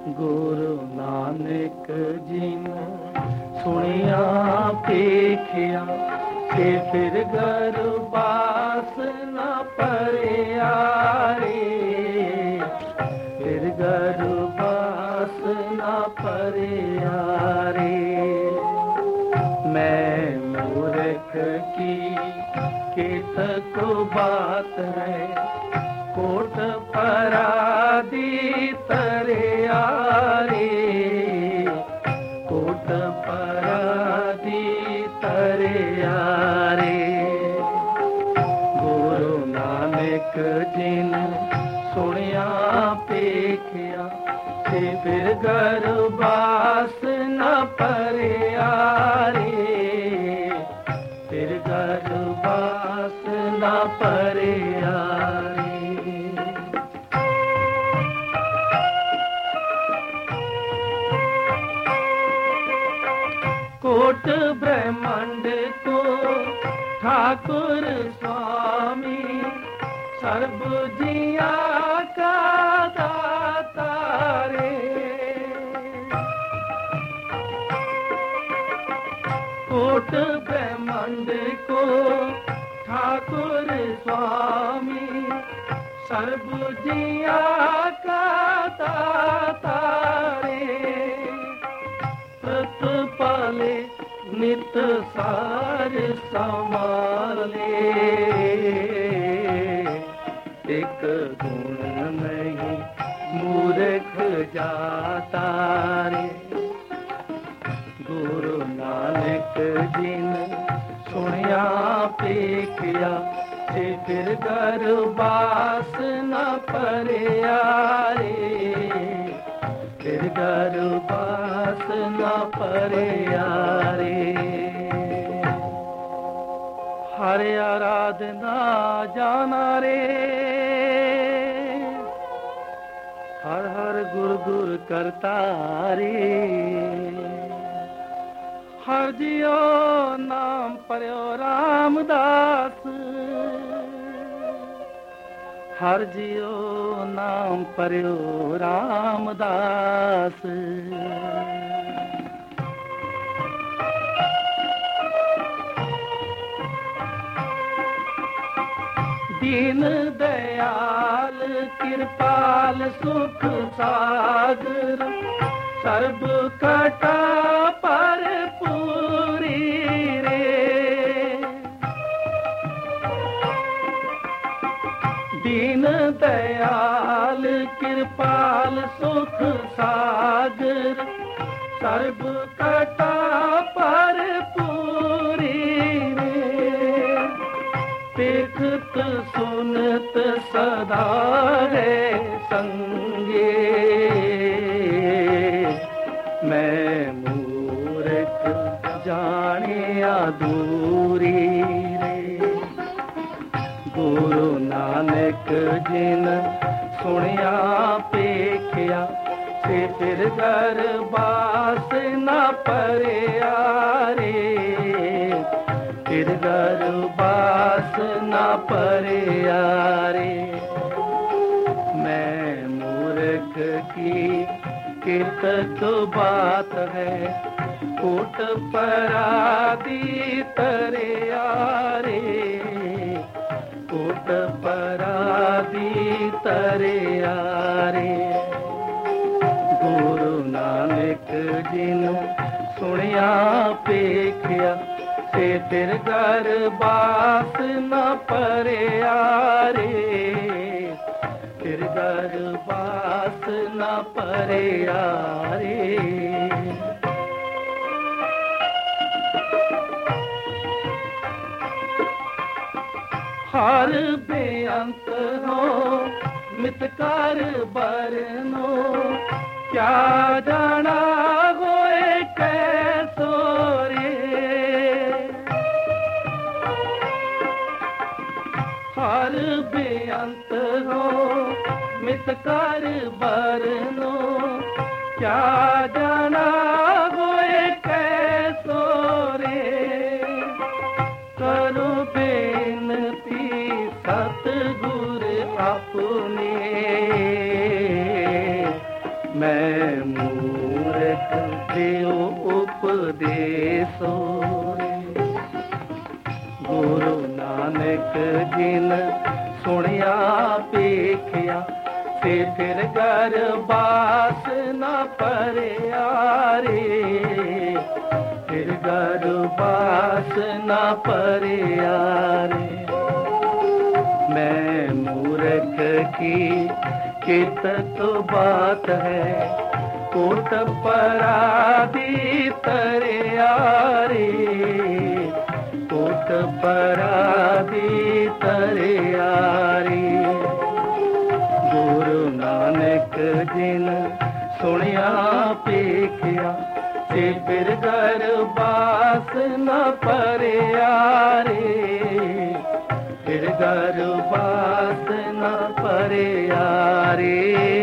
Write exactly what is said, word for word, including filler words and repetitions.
गुरु नानक जी ने सुनिया देखिया ते फिर गर्भास न परिया रे, फिर गर्भास न परिया रे। मैं मूर्ख की कित को बात है, कोट परादी तरिया रे, कोट परादी तरिया रे। गुरु नानक जी ने सुनिया पेखिया ते फिर गर्भास न परिया रे, फिर गर्भास न परिया रे। कोट ब्रह्मांड को ठाकुर स्वामी, सर्व जिया का दाता रे। कोट ब्रह्मांड को ठाकुर स्वामी, सर्व जिया का दाता रे। पाले नित सार संभाले, एक गुण नहीं मूर्ख जाता रे। गुरु नानक जी ने सुनिया पेखिया ते फिर गर्भास न परिया रे, फिर गर्भास न परिया रे। हरे आराधना जाना रे, हर हर गुर गुर करता रे। हर जियो नाम पर्यो रामदास, हर जियो नाम पर्यो रामदास। दीन दयाल कृपाल सुख सागर, सर्व कटा पर पूरी रे। दीन दयाल कृपाल सुख सागर, सर्व कटा पर पूरी रे। देखत सुनत सदा है संगे, मैं मूर्ख जानिया दूरी रे। गुरु नानक जी ने सुनिया पेखिया ते फिर गर्भास न परिया रे, फिर गर्भास न परिया रे। मैं मूर्ख की कित तो बात है, कोट परादी तरिया रे, कोट परादी तरिया रे। गुरु नानक जी ने सुनिया पेखिया ते फिर गर्भास न परिया रे, फिर गर्भास न परिया रे। हर बेअंत हो मितकार बरनो, क्या जाना होए कैसो रे। हर बेअंत हो मितकार बरनो, क्या जाना होए कैसो रे। करो बेनती सतगुर अपने, मैं मैं मूर्ख देओ उपदेसो गुरु नानक जिन सुनिया पेखिया ते फिर घर बास न परिया रे फिर घर बास न परिया रे मैं मूर्ख की कित तो बात है कोट पराधी तरिया रे कोट पराधी तरिया रे गुरु नानक जिन सुनिया पेखिया ते फिर घर बास न परिया रे फिर घर बास न परिया रे।